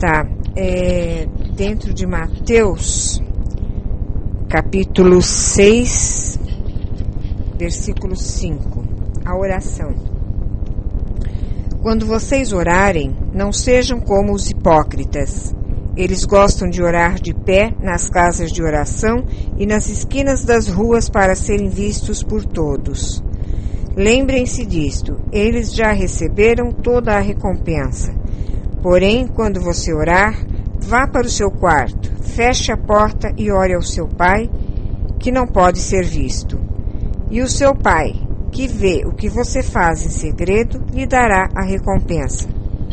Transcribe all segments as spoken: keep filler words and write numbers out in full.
Tá, é, dentro de Mateus, capítulo seis, versículo cinco, a oração. Quando vocês orarem, não sejam como os hipócritas. Eles gostam de orar de pé nas casas de oração e nas esquinas das ruas para serem vistos por todos. Lembrem-se disto, eles já receberam toda a recompensa. Porém, quando você orar, vá para o seu quarto, feche a porta e ore ao seu pai, que não pode ser visto. E o seu pai, que vê o que você faz em segredo, lhe dará a recompensa.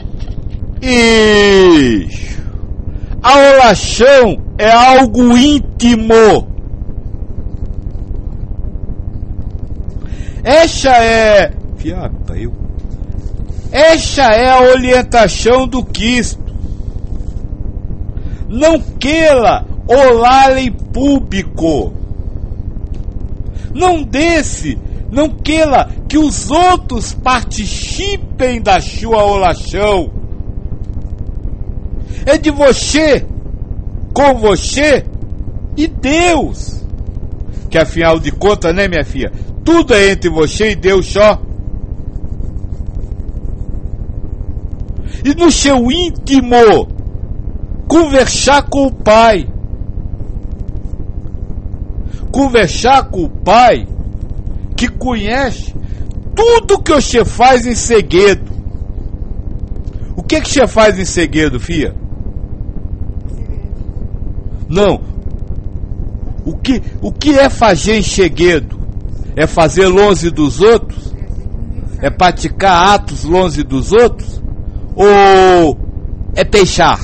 Isso! A oração é algo íntimo. Essa é... Fiata, eu... Essa é a orientação do Cristo. Não queira orar em público. Não desce, não queira que os outros participem da sua oração. É de você, com você e Deus. Que afinal de contas, né, minha filha? Tudo é entre você e Deus só. E no seu íntimo, conversar com o Pai. Conversar com o Pai que conhece tudo que você faz em segredo. O que que você faz em segredo, filha? Não. O que, o que é fazer em segredo? É fazer longe dos outros? É praticar atos longe dos outros? Ou é peixar?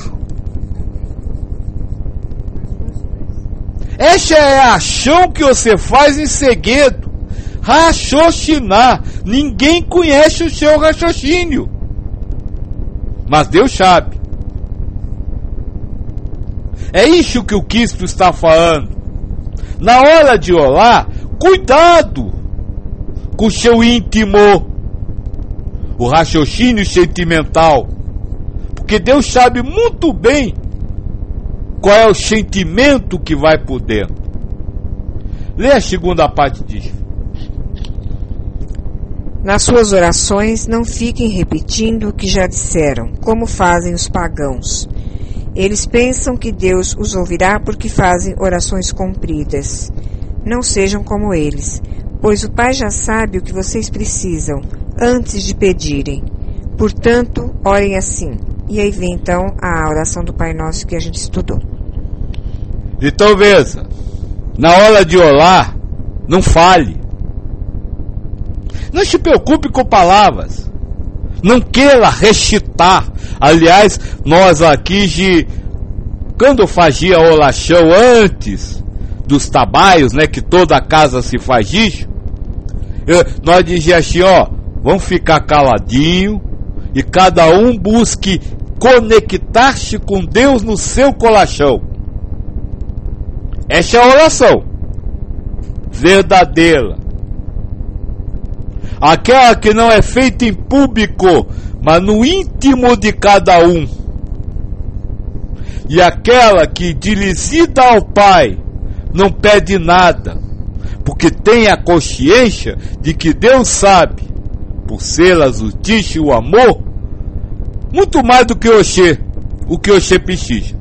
Essa é a ação que você faz em segredo. Raciocinar. Ninguém conhece o seu raciocínio. Mas Deus sabe. É isso que o Cristo está falando. Na hora de orar, cuidado com o seu íntimo, o raciocínio sentimental, porque Deus sabe muito bem qual é o sentimento que vai por dentro. Lê a segunda parte disso. Nas suas orações, não fiquem repetindo o que já disseram, como fazem os pagãos. Eles pensam que Deus os ouvirá porque fazem orações compridas. Não sejam como eles, pois o Pai já sabe o que vocês precisam antes de pedirem. Portanto, orem assim. E aí vem então a oração do Pai Nosso que a gente estudou. Então veja, na hora de orar, não fale. Não se preocupe com palavras. Não queira recitar. Aliás, nós aqui, de, quando fazia a oração antes dos trabalhos, né, que toda a casa se faz isso, eu, nós dizíamos assim, ó, vamos ficar caladinho e cada um busque conectar-se com Deus no seu coração. Essa é a oração verdadeira. Aquela que não é feita em público, mas no íntimo de cada um. E aquela que, dirigida ao Pai, não pede nada, porque tem a consciência de que Deus sabe, por ser a justiça e o amor, muito mais do que você, o que você precisa.